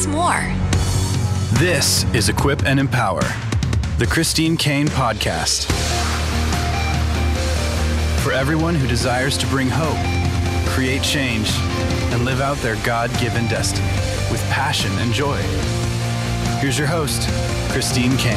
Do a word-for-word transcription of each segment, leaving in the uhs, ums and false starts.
us more. This is Equip and Empower, the Christine Caine podcast. For everyone who desires to bring hope, create change, and live out their God-given destiny with passion and joy. Here's your host, Christine Caine.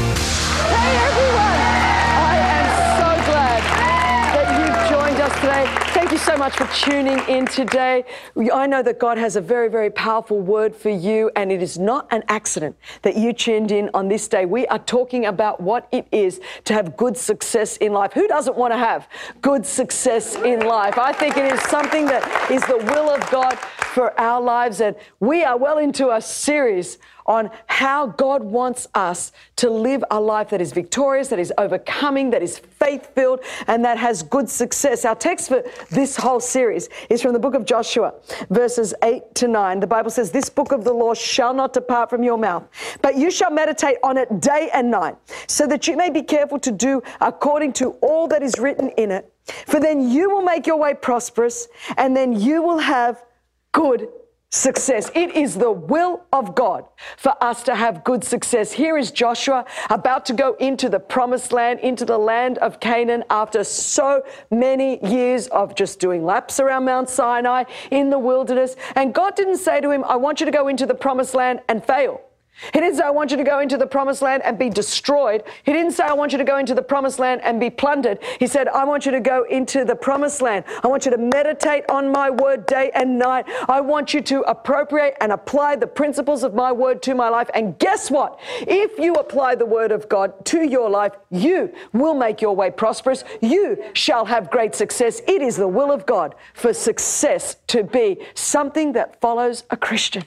Hey everyone! I am so glad that you've joined us today. Thank you so much for tuning in today. I know that God has a very, very powerful word for you, and it is not an accident that you tuned in on this day. We are talking about what it is to have good success in life. Who doesn't want to have good success in life? I think it is something that is the will of God for our lives, and we are well into a series on how God wants us to live a life that is victorious, that is overcoming, that is faith-filled, and that has good success. Our text for this whole series is from the book of Joshua, verses eight to nine. The Bible says, "This book of the law shall not depart from your mouth, but you shall meditate on it day and night, so that you may be careful to do according to all that is written in it. For then you will make your way prosperous, and then you will have good success." It is the will of God for us to have good success. Here is Joshua about to go into the promised land, into the land of Canaan, after so many years of just doing laps around Mount Sinai in the wilderness. And God didn't say to him, "I want you to go into the promised land and fail." He didn't say, "I want you to go into the promised land and be destroyed." He didn't say, "I want you to go into the promised land and be plundered." He said, "I want you to go into the promised land. I want you to meditate on my word day and night. I want you to appropriate and apply the principles of my word to my life. And guess what? If you apply the word of God to your life, you will make your way prosperous. You shall have great success." It is the will of God for success to be something that follows a Christian.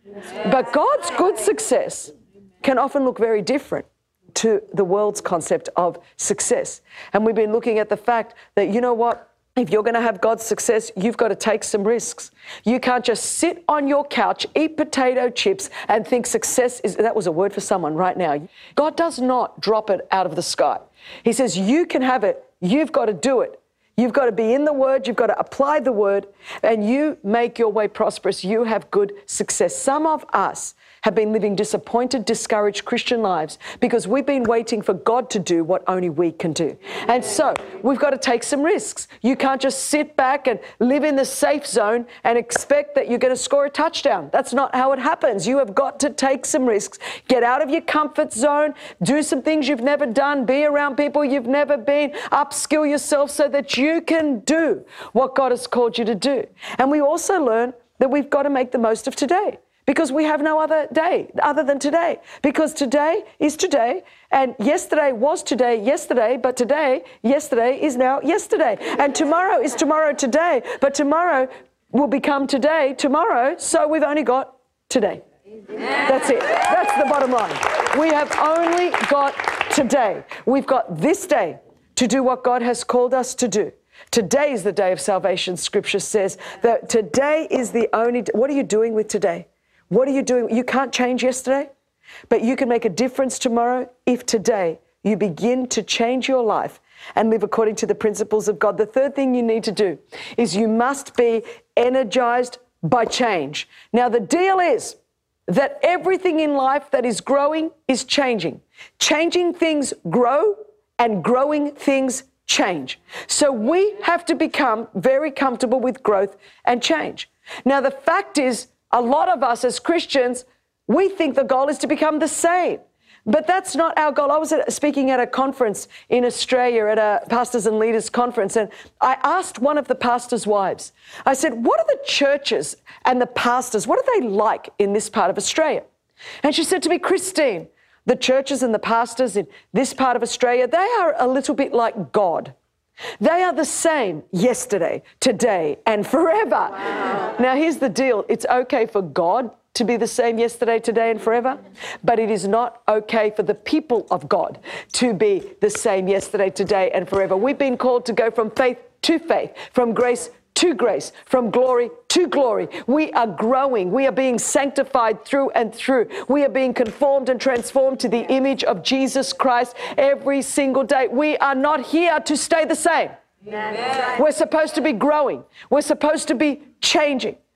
But God's good success can often look very different to the world's concept of success. And we've been looking at the fact that, you know what? If you're going to have God's success, you've got to take some risks. You can't just sit on your couch, eat potato chips, and think success is... That was a word for someone right now. God does not drop it out of the sky. He says, you can have it. You've got to do it. You've got to be in the word, you've got to apply the word, and you make your way prosperous. You have good success. Some of us have been living disappointed, discouraged Christian lives because we've been waiting for God to do what only we can do. And so we've got to take some risks. You can't just sit back and live in the safe zone and expect that you're going to score a touchdown. That's not how it happens. You have got to take some risks, get out of your comfort zone, do some things you've never done, be around people you've never been, upskill yourself so that you can do what God has called you to do. And we also learn that we've got to make the most of today, because we have no other day other than today. Because today is today, and yesterday was today, yesterday, but today, yesterday is now yesterday. And tomorrow is tomorrow today, but tomorrow will become today tomorrow, so we've only got today. That's it. That's the bottom line. We have only got today. We've got this day to do what God has called us to do. Today is the day of salvation. Scripture says that today is the only day. What are you doing with today? What are you doing? You can't change yesterday, but you can make a difference tomorrow if today you begin to change your life and live according to the principles of God. The third thing you need to do is you must be energized by change. Now, the deal is that everything in life that is growing is changing. Changing things grow, and growing things change. So we have to become very comfortable with growth and change. Now, the fact is, a lot of us as Christians, we think the goal is to become the same. But that's not our goal. I was at, speaking at a conference in Australia, at a pastors and leaders conference, and I asked one of the pastors' wives, I said, what are the churches and the pastors, what are they like in this part of Australia? And she said to me, "Christine, the churches and the pastors in this part of Australia, they are a little bit like God. They are the same yesterday, today, and forever." Wow. Now, here's the deal. It's okay for God to be the same yesterday, today, and forever, but it is not okay for the people of God to be the same yesterday, today, and forever. We've been called to go from faith to faith, from grace to grace, from glory to glory. We are growing. We are being sanctified through and through. We are being conformed and transformed to the image of Jesus Christ every single day. We are not here to stay the same. Amen. We're supposed to be growing. We're supposed to be changing.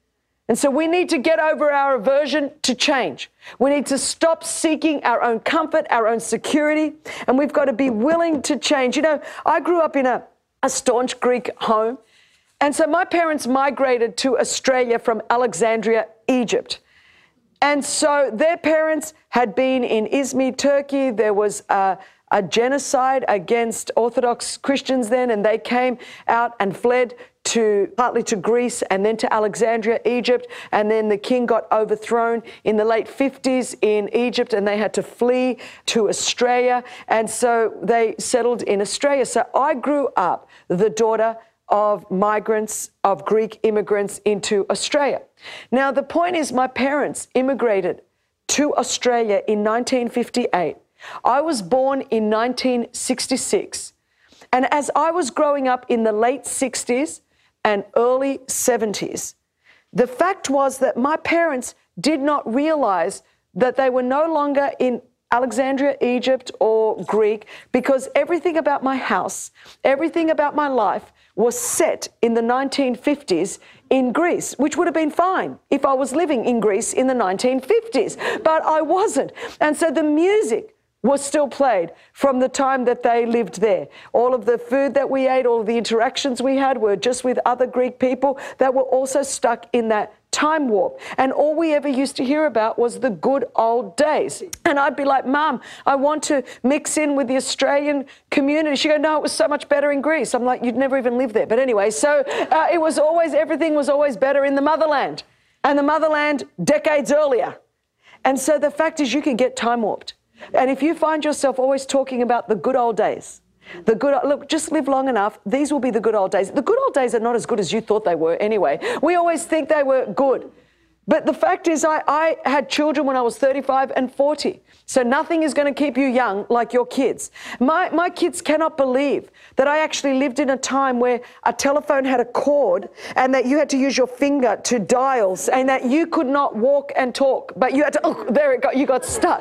And so we need to get over our aversion to change. We need to stop seeking our own comfort, our own security, and we've got to be willing to change. You know, I grew up in a, a staunch Greek home, and so my parents migrated to Australia from Alexandria, Egypt. And so their parents had been in Izmir, Turkey. There was a, a genocide against Orthodox Christians then, and they came out and fled to partly to Greece and then to Alexandria, Egypt, and then the king got overthrown in the late fifties in Egypt, and they had to flee to Australia, and so they settled in Australia. So I grew up the daughter of migrants, of Greek immigrants into Australia. Now, the point is, my parents immigrated to Australia in nineteen fifty-eight. I was born in nineteen sixty-six. And as I was growing up in the late sixties and early seventies, the fact was that my parents did not realize that they were no longer in Alexandria, Egypt, or Greek, because everything about my house, everything about my life was set in the nineteen fifties in Greece, which would have been fine if I was living in Greece in the nineteen fifties, but I wasn't. And so the music was still played from the time that they lived there. All of the food that we ate, all of the interactions we had were just with other Greek people that were also stuck in that time warp. And all we ever used to hear about was the good old days. And I'd be like, Mom, I want to mix in with the Australian community. She'd go, no, it was so much better in Greece. I'm like, you'd never even lived there. But anyway, so uh, it was always, everything was always better in the motherland. And the motherland decades earlier. And so the fact is, you can get time warped. And if you find yourself always talking about the good old days, the good, look, just live long enough, these will be the good old days. The good old days are not as good as you thought they were anyway. We always think they were good. But the fact is, I, I had children when I was thirty-five and forty. So nothing is going to keep you young like your kids. My, my kids cannot believe that I actually lived in a time where a telephone had a cord and that you had to use your finger to dials and that you could not walk and talk, but you had to, oh, there it got, you got stuck.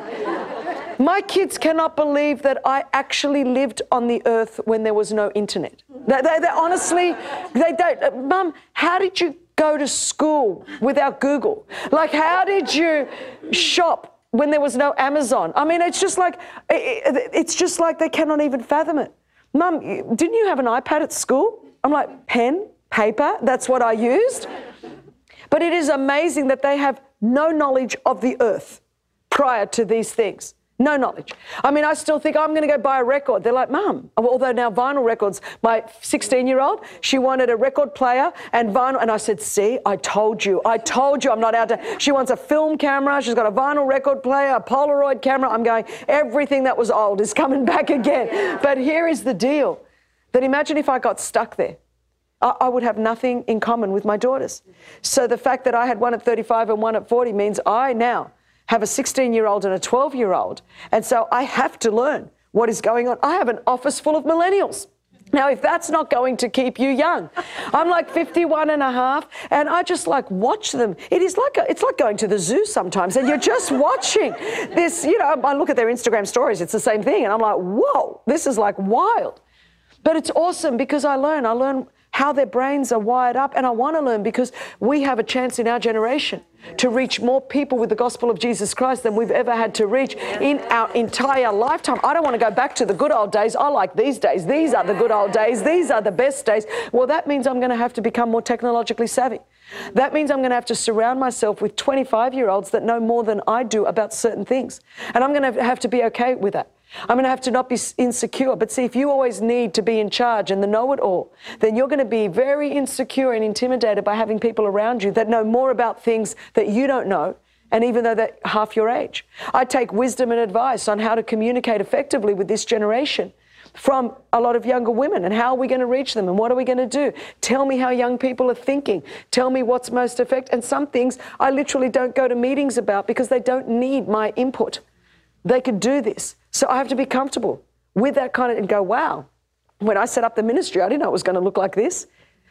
My kids cannot believe that I actually lived on the earth when there was no internet. They, they, they honestly, they don't. Uh, Mum, how did you go to school without Google? Like, how did you shop when there was no Amazon? I mean, it's just like, it, it's just like they cannot even fathom it. Mum, didn't you have an iPad at school? I'm like, pen, paper, that's what I used. But it is amazing that they have no knowledge of the earth prior to these things. No knowledge. I mean, I still think I'm going to go buy a record. They're like, Mum, although now vinyl records, my sixteen-year-old, she wanted a record player and vinyl. And I said, see, I told you. I told you I'm not out to. She wants a film camera. She's got a vinyl record player, a Polaroid camera. I'm going, everything that was old is coming back again. But here is the deal, that imagine if I got stuck there. I, I would have nothing in common with my daughters. So the fact that I had one at thirty-five and one at forty means I now have a sixteen-year-old and a twelve-year-old. And so I have to learn what is going on. I have an office full of millennials. Now, if that's not going to keep you young, I'm like fifty-one and a half, and I just like watch them. It is like, a, it's like going to the zoo sometimes, and you're just watching this, you know, I look at their Instagram stories, it's the same thing, and I'm like, whoa, this is like wild. But it's awesome because I learn, I learn how their brains are wired up, and I want to learn because we have a chance in our generation to reach more people with the gospel of Jesus Christ than we've ever had to reach in our entire lifetime. I don't want to go back to the good old days. I like these days. These are the good old days. These are the best days. Well, that means I'm going to have to become more technologically savvy. That means I'm going to have to surround myself with twenty-five-year-olds that know more than I do about certain things. And I'm going to have to be okay with that. I'm going to have to not be insecure. But see, if you always need to be in charge and the know-it-all, then you're going to be very insecure and intimidated by having people around you that know more about things that you don't know, and even though they're half your age. I take wisdom and advice on how to communicate effectively with this generation from a lot of younger women, and how are we going to reach them and what are we going to do? Tell me how young people are thinking. Tell me what's most effective. And some things I literally don't go to meetings about because they don't need my input. They could do this. So I have to be comfortable with that kind of, and go, wow, when I set up the ministry, I didn't know it was going to look like this.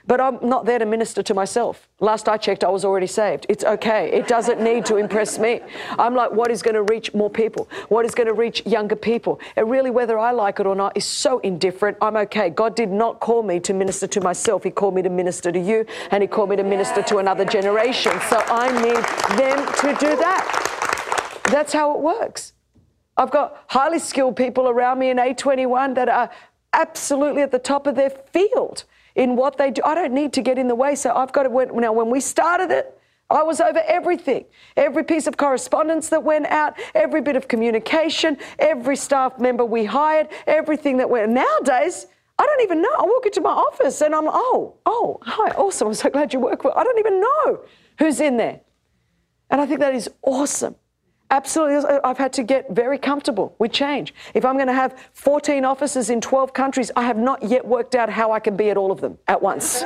But I'm not there to minister to myself. Last I checked, I was already saved. It's okay. It doesn't need to impress me. I'm like, what is going to reach more people? What is going to reach younger people? And really, whether I like it or not is so indifferent. I'm okay. God did not call me to minister to myself. He called me to minister to you, and he called me to minister to another generation. So I need them to do that. That's how it works. I've got highly skilled people around me in A twenty-one that are absolutely at the top of their field in what they do. I don't need to get in the way. So I've got to, now when we started it, I was over everything. Every piece of correspondence that went out, every bit of communication, every staff member we hired, everything that went. Nowadays, I don't even know. I walk into my office and I'm, oh, oh, hi, awesome. I'm so glad you work well. I don't even know who's in there. And I think that is awesome. Absolutely. I've had to get very comfortable with change. If I'm going to have fourteen offices in twelve countries, I have not yet worked out how I can be at all of them at once.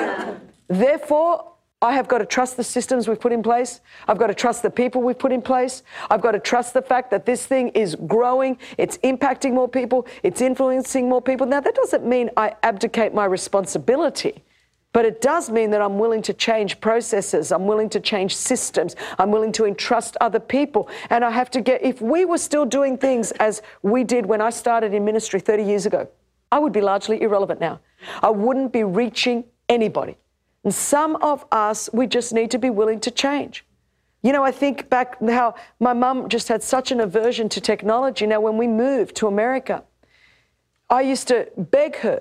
Therefore, I have got to trust the systems we've put in place. I've got to trust the people we've put in place. I've got to trust the fact that this thing is growing. It's impacting more people. It's influencing more people. Now, that doesn't mean I abdicate my responsibility. But it does mean that I'm willing to change processes. I'm willing to change systems. I'm willing to entrust other people. And I have to get, if we were still doing things as we did when I started in ministry thirty years ago, I would be largely irrelevant now. I wouldn't be reaching anybody. And some of us, we just need to be willing to change. You know, I think back how my mum just had such an aversion to technology. Now, when we moved to America, I used to beg her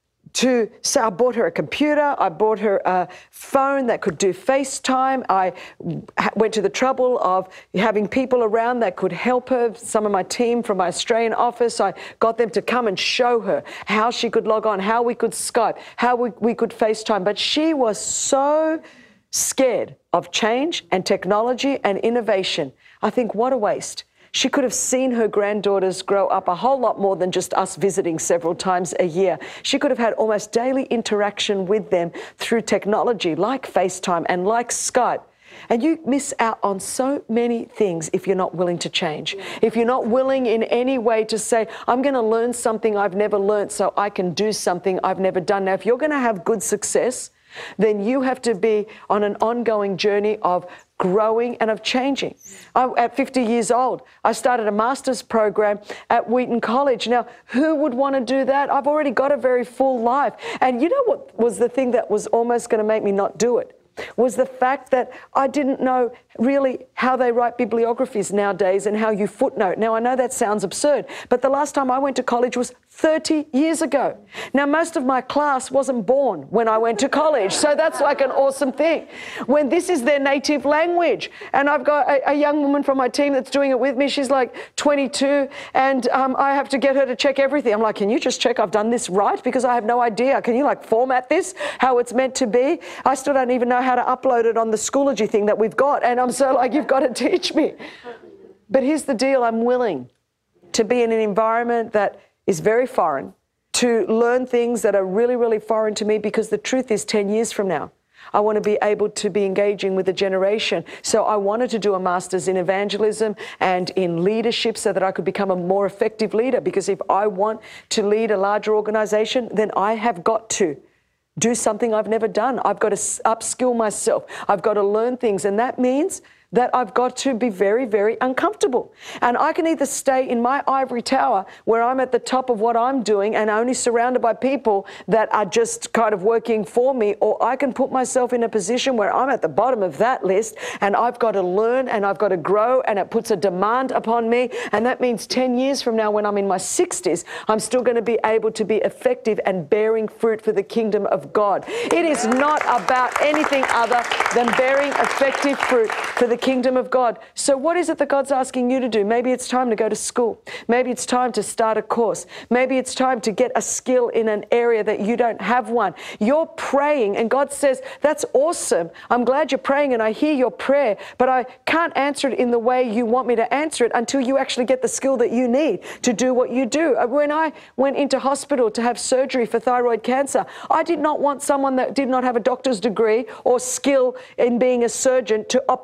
to say, I bought her a computer, I bought her a phone that could do FaceTime. I went to the trouble of having people around that could help her. Some of my team from my Australian office, I got them to come and show her how she could log on, how we could Skype, how we, we could FaceTime. But she was so scared of change and technology and innovation. I think, what a waste. She could have seen her granddaughters grow up a whole lot more than just us visiting several times a year. She could have had almost daily interaction with them through technology like FaceTime and like Skype. And you miss out on so many things if you're not willing to change. If you're not willing in any way to say, I'm going to learn something I've never learned so I can do something I've never done. Now, if you're going to have good success, then you have to be on an ongoing journey of growing and of changing. I, at fifty years old, I started a master's program at Wheaton College. Now, who would want to do that? I've already got a very full life. And you know what was the thing that was almost going to make me not do it? Was the fact that I didn't know really how they write bibliographies nowadays and how you footnote. Now, I know that sounds absurd, but the last time I went to college was thirty years ago. Now, most of my class wasn't born when I went to college, so that's like an awesome thing. When this is their native language, and I've got a, a young woman from my team that's doing it with me. She's like twenty-two, and um, I have to get her to check everything. I'm like, can you just check I've done this right? Because I have no idea. Can you like format this how it's meant to be? I still don't even know how to upload it on the Schoology thing that we've got, and I'm so like, you've got to teach me. But here's the deal. I'm willing to be in an environment that is very foreign, to learn things that are really, really foreign to me, because the truth is ten years from now, I want to be able to be engaging with a generation. So I wanted to do a master's in evangelism and in leadership so that I could become a more effective leader, because if I want to lead a larger organization, then I have got to do something I've never done. I've got to upskill myself. I've got to learn things. And that means that I've got to be very, very uncomfortable. And I can either stay in my ivory tower where I'm at the top of what I'm doing and only surrounded by people that are just kind of working for me, or I can put myself in a position where I'm at the bottom of that list and I've got to learn and I've got to grow, and it puts a demand upon me. And that means ten years from now, when I'm in my sixties, I'm still going to be able to be effective and bearing fruit for the kingdom of God. It is not about anything other than bearing effective fruit for the kingdom of God. So what is it that God's asking you to do? Maybe it's time to go to school. Maybe it's time to start a course. Maybe it's time to get a skill in an area that you don't have one. You're praying and God says, that's awesome. I'm glad you're praying and I hear your prayer, but I can't answer it in the way you want me to answer it until you actually get the skill that you need to do what you do. When I went into hospital to have surgery for thyroid cancer, I did not want someone that did not have a doctor's degree or skill in being a surgeon to operate on me.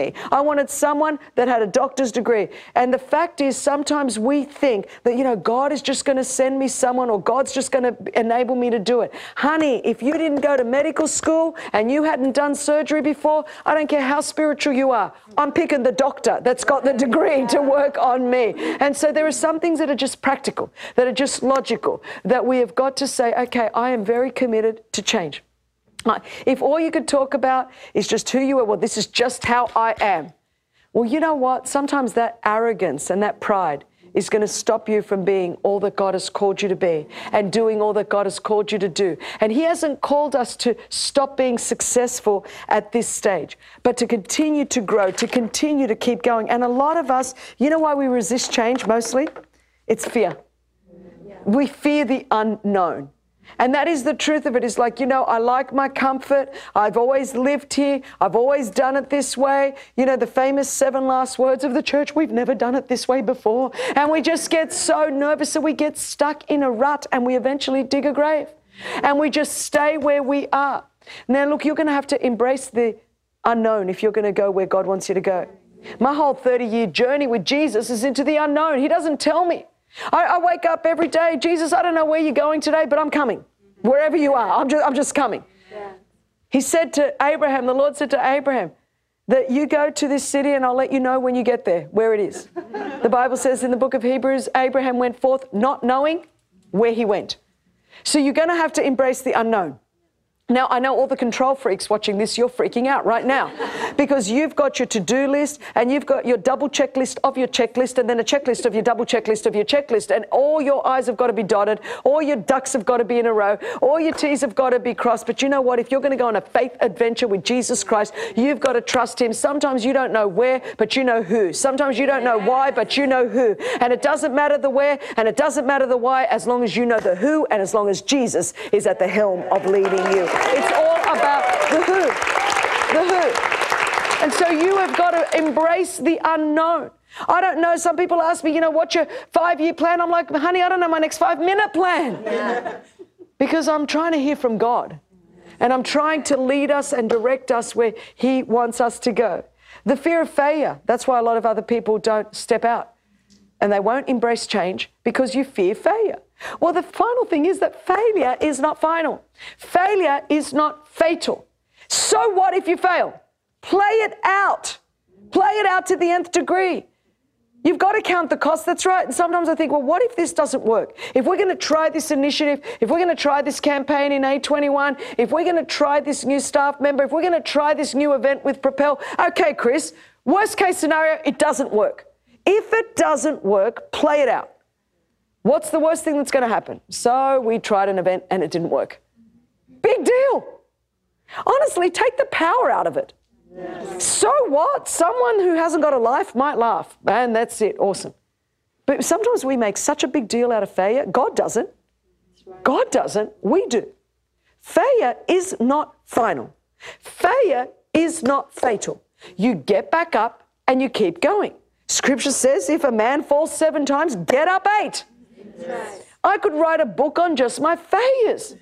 me. I wanted someone that had a doctor's degree. And the fact is, sometimes we think that, you know, God is just going to send me someone, or God's just going to enable me to do it. Honey, if you didn't go to medical school and you hadn't done surgery before, I don't care how spiritual you are. I'm picking the doctor that's got the degree to work on me. And so there are some things that are just practical, that are just logical, that we have got to say, okay, I am very committed to change. If all you could talk about is just who you are, well, this is just how I am. Well, you know what? Sometimes that arrogance and that pride is going to stop you from being all that God has called you to be and doing all that God has called you to do. And He hasn't called us to stop being successful at this stage, but to continue to grow, to continue to keep going. And a lot of us, you know why we resist change mostly? It's fear. Yeah. We fear the unknown. And that is the truth of it. It's like, you know, I like my comfort. I've always lived here. I've always done it this way. You know, the famous seven last words of the church, we've never done it this way before. And we just get so nervous, so we get stuck in a rut and we eventually dig a grave. And we just stay where we are. Now, look, you're going to have to embrace the unknown if you're going to go where God wants you to go. My whole thirty-year journey with Jesus is into the unknown. He doesn't tell me. I, I wake up every day, Jesus, I don't know where you're going today, but I'm coming. Wherever you are, I'm just, I'm just coming. Yeah. He said to Abraham, the Lord said to Abraham, that you go to this city and I'll let you know when you get there, where it is. The Bible says in the book of Hebrews, Abraham went forth not knowing where he went. So you're going to have to embrace the unknown. Now, I know all the control freaks watching this, you're freaking out right now because you've got your to-do list and you've got your double checklist of your checklist and then a checklist of your double checklist of your checklist, and all your I's have got to be dotted, all your ducks have got to be in a row, all your T's have got to be crossed. But you know what? If you're going to go on a faith adventure with Jesus Christ, you've got to trust Him. Sometimes you don't know where, but you know who. Sometimes you don't know why, but you know who. And it doesn't matter the where and it doesn't matter the why, as long as you know the who and as long as Jesus is at the helm of leading you. It's all about the who, the who. And so you have got to embrace the unknown. I don't know. Some people ask me, you know, what's your five-year plan? I'm like, honey, I don't know my next five-minute plan. Yeah. Because I'm trying to hear from God. And I'm trying to lead us and direct us where He wants us to go. The fear of failure, that's why a lot of other people don't step out. And they won't embrace change because you fear failure. Well, the final thing is that failure is not final. Failure is not fatal. So what if you fail? Play it out. Play it out to the nth degree. You've got to count the cost. That's right. And sometimes I think, well, what if this doesn't work? If we're going to try this initiative, if we're going to try this campaign in A twenty-one, if we're going to try this new staff member, if we're going to try this new event with Propel, okay, Chris, worst case scenario, it doesn't work. If it doesn't work, play it out. What's the worst thing that's going to happen? So we tried an event and it didn't work. Big deal. Honestly, take the power out of it. Yes. So what? Someone who hasn't got a life might laugh, and that's it. Awesome. But sometimes we make such a big deal out of failure. God doesn't. Right. God doesn't. We do. Failure is not final. Failure is not fatal. You get back up and you keep going. Scripture says if a man falls seven times, get up eight. Yes. I could write a book on just my failures,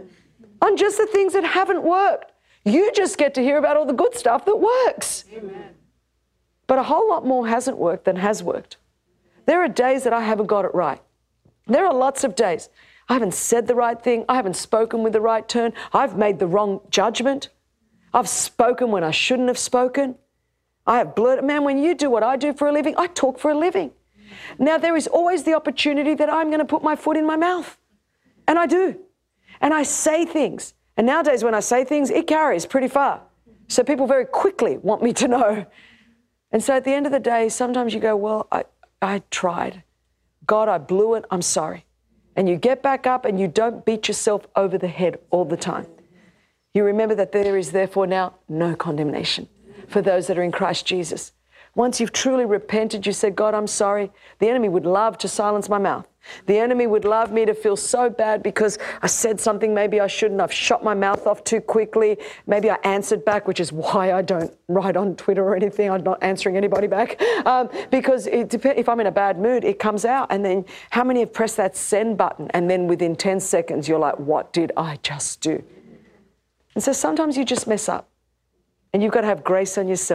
on just the things that haven't worked. You just get to hear about all the good stuff that works. Amen. But a whole lot more hasn't worked than has worked. There are days that I haven't got it right. There are lots of days I haven't said the right thing. I haven't spoken with the right turn. I've made the wrong judgment. I've spoken when I shouldn't have spoken. I have blurted. Man, when you do what I do for a living, I talk for a living. Now, there is always the opportunity that I'm going to put my foot in my mouth. And I do. And I say things. And nowadays, when I say things, it carries pretty far. So people very quickly want me to know. And so at the end of the day, sometimes you go, well, I, I tried. God, I blew it. I'm sorry. And you get back up and you don't beat yourself over the head all the time. You remember that there is therefore now no condemnation for those that are in Christ Jesus. Once you've truly repented, you said, God, I'm sorry. The enemy would love to silence my mouth. The enemy would love me to feel so bad because I said something maybe I shouldn't. I've shut my mouth off too quickly. Maybe I answered back, which is why I don't write on Twitter or anything. I'm not answering anybody back. Um, because it dep- if I'm in a bad mood, it comes out. And then how many have pressed that send button? And then within ten seconds, you're like, what did I just do? And so sometimes you just mess up. And you've got to have grace on yourself.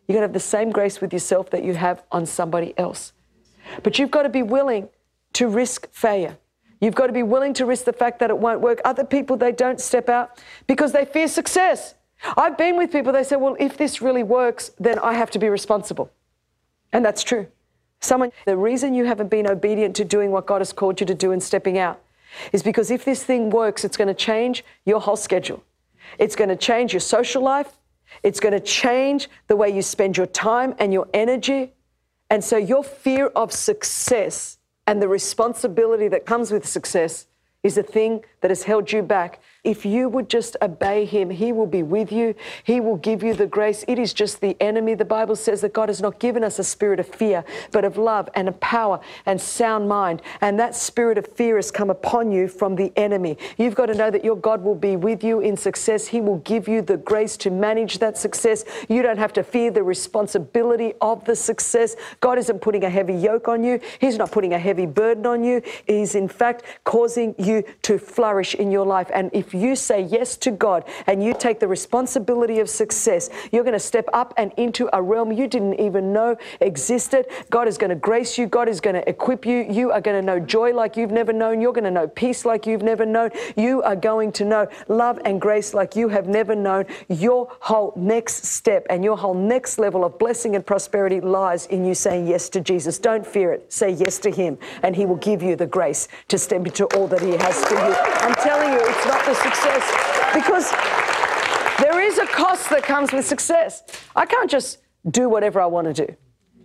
You're going to have the same grace with yourself that you have on somebody else. But you've got to be willing to risk failure. You've got to be willing to risk the fact that it won't work. Other people, they don't step out because they fear success. I've been with people, they say, well, if this really works, then I have to be responsible. And that's true. Someone, the reason you haven't been obedient to doing what God has called you to do and stepping out is because if this thing works, it's going to change your whole schedule. It's going to change your social life. It's going to change the way you spend your time and your energy. And so your fear of success and the responsibility that comes with success is the thing that has held you back. If you would just obey him, he will be with you. He will give you the grace. It is just the enemy. The Bible says that God has not given us a spirit of fear, but of love and of power and sound mind. And that spirit of fear has come upon you from the enemy. You've got to know that your God will be with you in success. He will give you the grace to manage that success. You don't have to fear the responsibility of the success. God isn't putting a heavy yoke on you. He's not putting a heavy burden on you. He's in fact causing you to flourish in your life. And if you say yes to God and you take the responsibility of success, you're going to step up and into a realm you didn't even know existed. God is going to grace you. God is going to equip you. You are going to know joy like you've never known. You're going to know peace like you've never known. You are going to know love and grace like you have never known. Your whole next step and your whole next level of blessing and prosperity lies in you saying yes to Jesus. Don't fear it. Say yes to him and he will give you the grace to step into all that he has for you. I'm telling you, it's not the success, because there is a cost that comes with success. I can't just do whatever I want to do.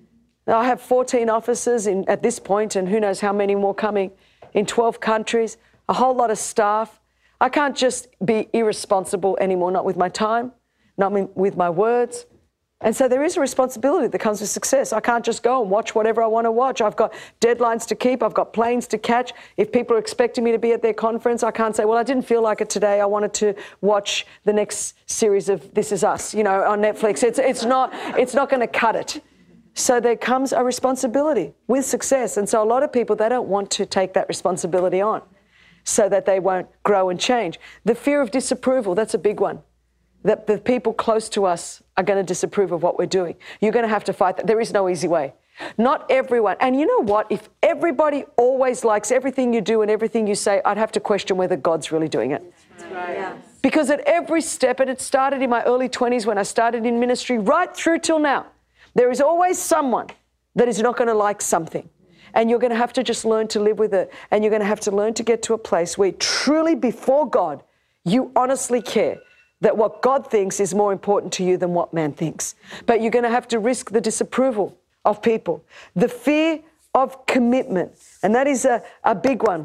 I have fourteen offices in, at this point, and who knows how many more coming, in twelve countries, a whole lot of staff. I can't just be irresponsible anymore, not with my time, not with my words. And so there is a responsibility that comes with success. I can't just go and watch whatever I want to watch. I've got deadlines to keep. I've got planes to catch. If people are expecting me to be at their conference, I can't say, well, I didn't feel like it today. I wanted to watch the next series of This Is Us, you know, on Netflix. It's, it's not, it's not going to cut it. So there comes a responsibility with success. And so a lot of people, they don't want to take that responsibility on so that they won't grow and change. The fear of disapproval, that's a big one. That the people close to us are going to disapprove of what we're doing. You're going to have to fight that. There is no easy way. Not everyone. And you know what? If everybody always likes everything you do and everything you say, I'd have to question whether God's really doing it. That's right. Yeah. Because at every step, and it started in my early twenties when I started in ministry, right through till now, there is always someone that is not going to like something. And you're going to have to just learn to live with it. And you're going to have to learn to get to a place where truly before God, you honestly care that what God thinks is more important to you than what man thinks. But you're going to have to risk the disapproval of people. The fear of commitment, and that is a, a big one.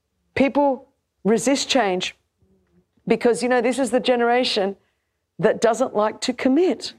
People resist change because, you know, this is the generation that doesn't like to commit.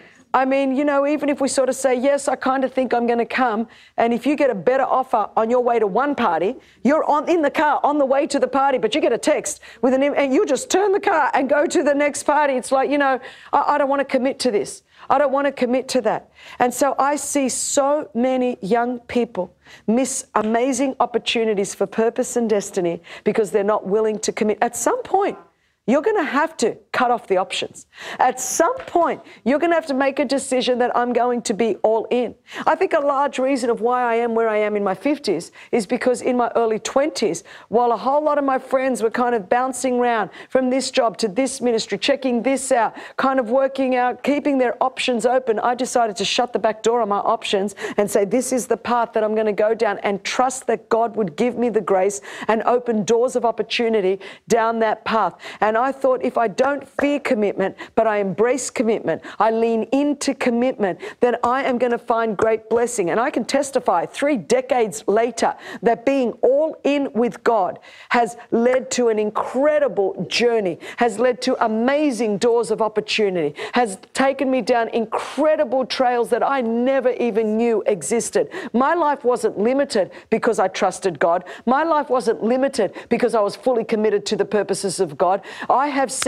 I mean, you know, even if we sort of say, yes, I kind of think I'm going to come, and if you get a better offer on your way to one party, you're on in the car on the way to the party, but you get a text with an, and you just turn the car and go to the next party. It's like, you know, I, I don't want to commit to this. I don't want to commit to that. And so I see so many young people miss amazing opportunities for purpose and destiny because they're not willing to commit. At some point, you're going to have to cut off the options. At some point, you're going to have to make a decision that I'm going to be all in. I think a large reason of why I am where I am in my fifties is because in my early twenties, while a whole lot of my friends were kind of bouncing around from this job to this ministry, checking this out, kind of working out, keeping their options open, I decided to shut the back door on my options and say, this is the path that I'm going to go down, and trust that God would give me the grace and open doors of opportunity down that path. And I thought, if I don't fear commitment, but I embrace commitment, I lean into commitment, then I am going to find great blessing. And I can testify three decades later that being all in with God has led to an incredible journey, has led to amazing doors of opportunity, has taken me down incredible trails that I never even knew existed. My life wasn't limited because I trusted God. My life wasn't limited because I was fully committed to the purposes of God. I have seen God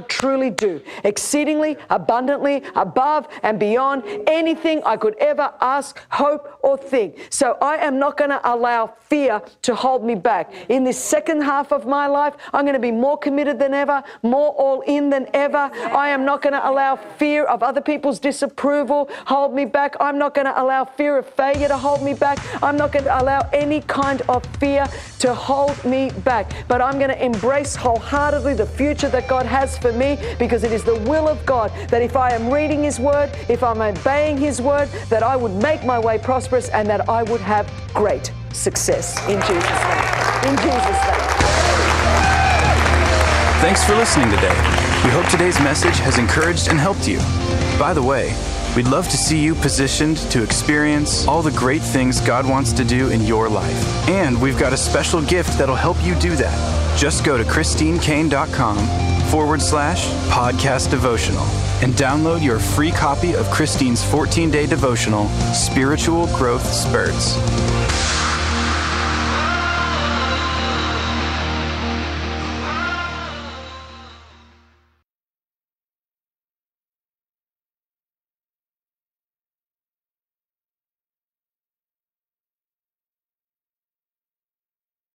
God truly do exceedingly, abundantly, above and beyond anything I could ever ask, hope, or think. So I am not going to allow fear to hold me back. In this second half of my life, I'm going to be more committed than ever, more all in than ever. I am not going to allow fear of other people's disapproval hold me back. I'm not going to allow fear of failure to hold me back. I'm not going to allow any kind of fear to hold me back. But I'm going to embrace wholeheartedly the future that God has for me, because it is the will of God that if I am reading His Word, if I'm obeying His Word, that I would make my way prosperous and that I would have great success in Jesus' name. In Jesus' name. Thanks for listening today. We hope today's message has encouraged and helped you. By the way, we'd love to see you positioned to experience all the great things God wants to do in your life. And we've got a special gift that'll help you do that. Just go to christinekane.com forward slash podcast devotional and download your free copy of Christine's fourteen-day devotional, Spiritual Growth Spurts.